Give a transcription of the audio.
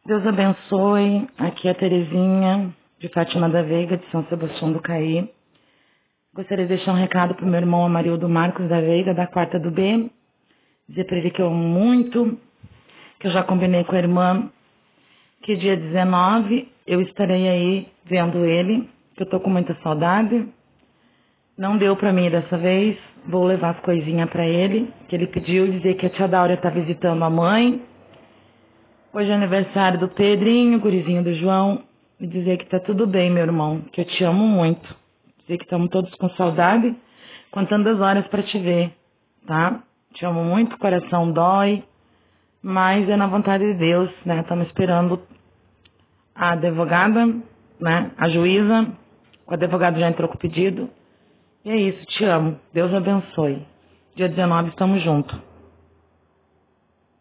Deus abençoe. Aqui é a Terezinha, de Fátima da Veiga, de São Sebastião do Caí. Gostaria de deixar um recado para o meu irmão Amarildo Marcos da Veiga, da quarta do B. Dizer para ele que eu amo muito, que eu já combinei com a irmã que dia 19 eu estarei aí vendo ele, que eu tô com muita saudade. Não deu para mim dessa vez, vou levar as coisinhas para ele, que ele pediu, dizer que a tia Dáurea tá visitando a mãe. Hoje é aniversário do Pedrinho, gurizinho do João, e dizer que tá tudo bem, meu irmão, que eu te amo muito. Dizer que estamos todos com saudade, contando as horas para te ver, tá? Te amo muito, o coração dói, mas é na vontade de Deus, né? Estamos esperando a advogada, né? A juíza, o advogado já entrou com o pedido. E é isso, te amo. Deus abençoe. Dia 19 estamos juntos.